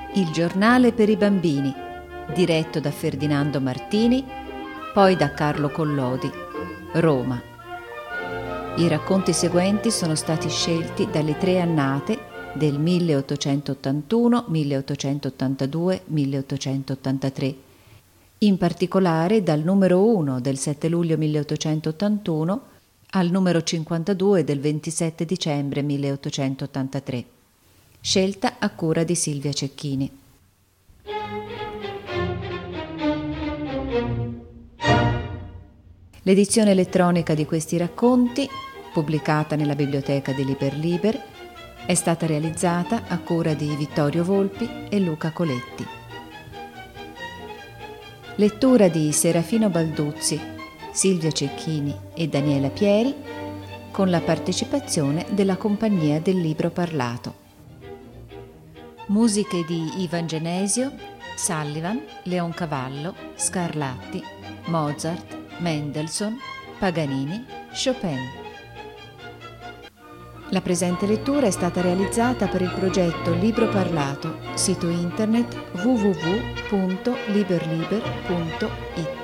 Il giornale per i bambini, diretto da Ferdinando Martini, poi da Carlo Collodi, Roma. I racconti seguenti sono stati scelti dalle 3 annate del 1881, 1882, 1883, in particolare dal numero 1 del 7 luglio 1881 al numero 52 del 27 dicembre 1883. Scelta a cura di Silvia Cecchini. L'edizione elettronica di questi racconti, pubblicata nella biblioteca di Liber Liber, è stata realizzata a cura di Vittorio Volpi e Luca Coletti. Lettura di Serafino Balduzzi, Silvia Cecchini e Daniela Pieri, con la partecipazione della Compagnia del Libro Parlato. Musiche di Ivan Genesio, Sullivan, Leoncavallo, Scarlatti, Mozart, Mendelssohn, Paganini, Chopin. La presente lettura è stata realizzata per il progetto Libro Parlato, sito internet www.liberliber.it.